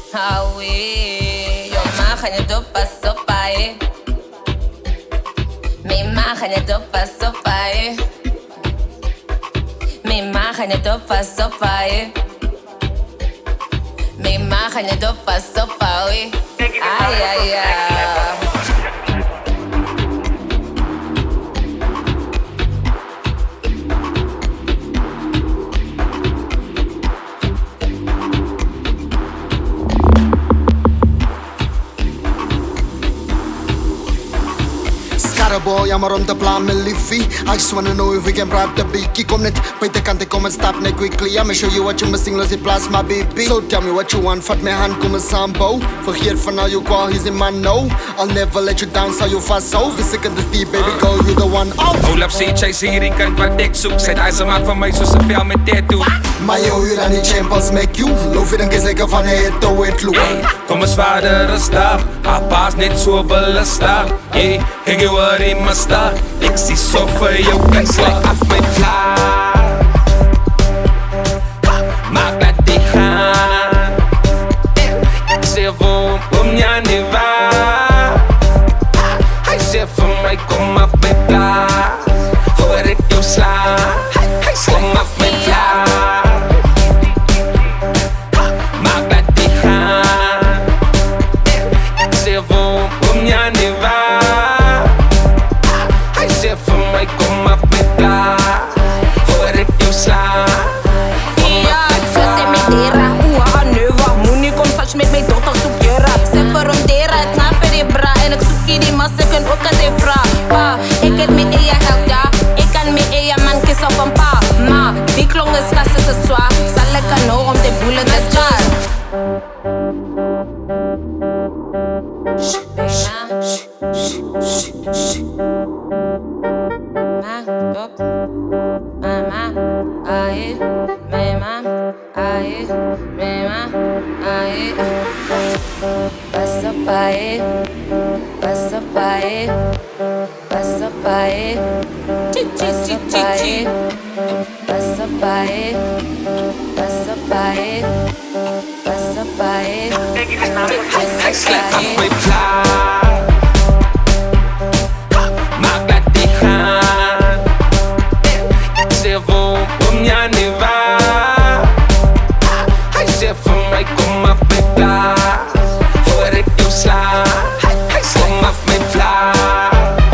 Hawi, yo magen dopa sopa, Mi magen dopa sopa, Mi magen dopa sopa, Mi magen dopa sopa, Ay, ay, ay. Boy, I'm on the plan, me leafy. I just wanna know if we can bribe the beaky. Come net, wait, I can't come and stop me quickly. I'ma show you what you missing, lost it plus my baby. So tell me what you want, fat me hand, come and sambo. For here for now, you call, he's in my no. I'll never let you down, so you fast so. The second this deep, baby, go, you the one. Oh, hold up, see, chase hier, ik kan wat ik zoek. Zet hij ze maakt van mij zo zoveel met dit doen. Maar yo, you dan die champions make you. Loof je dan zeker van het to het loop. Kom eens vader, stap. Haar paas niet zo belastag. Hey, kijk je waar in mijn stad. Ik zie zo voor jou kan slaan af mijn plaat. Maak dat die gaan. Ik zeg voor hem, ja niet waar. Hij zegt voor mij, kom af mijn plaat. Voor ik jou sla. Kom af mijn plaat. Maak dat die gaan. Ik zeg voor hem, ja niet waar. Hij zegt voor mij, kom af met plaat. Voor ik jou sla. Ja, zo se me dera, oeha, neuwa. Moenie kom touch met mijn dochter zoek jera. Ze verondera, het na verrebra. En ik zoek die massa, kan ook aan de vraag. Pa, ik heb me eia geld, ja. Ik kan me eia man kies op een pa. Ma, die klong is kassen ze zwaar. Zal ik aan nou om de boelen te staan. Passa pai, passa pai, passa pai, passa pai, passa pai, passa pai, passa pai. Hij slaat af mijn plaat. Maak dat die gaan. Ik zeg voor hem, ja niet waar. Hij zegt voor mij, kom af mijn plaat. Voor ik jou sla. Kom af mijn plaat.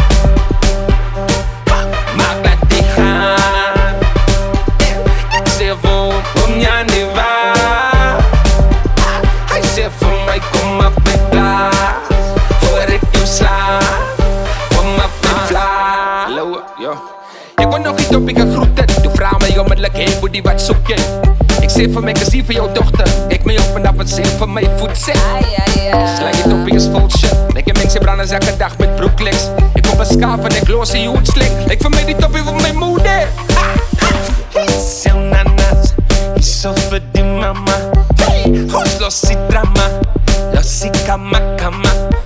Maak dat die gaan. Ik zeg voor hem, ja niet waar. Hij zegt voor mij, kom af mijn plaat. Voor ik jou sla. Kom af mijn plaat. Hallo, yo. Ik word nog niet op, ik ga groeten. Doe vraag mij onmiddellijk, hey boedie, wat zoek je? Ik zeg voor mijn gezien voor jouw dochter. Ik me op en af het zin van mijn voet zit. Slang je toppie is vol shit. Ik heb mensen branden elke dag met broeklegs. Ik op een schaaf en ik los in je hoedsling. Ik vermeed die toppie van mijn moeder. Seu nanas, isso voor die mama. Hey, los los die drama, los die kama kama.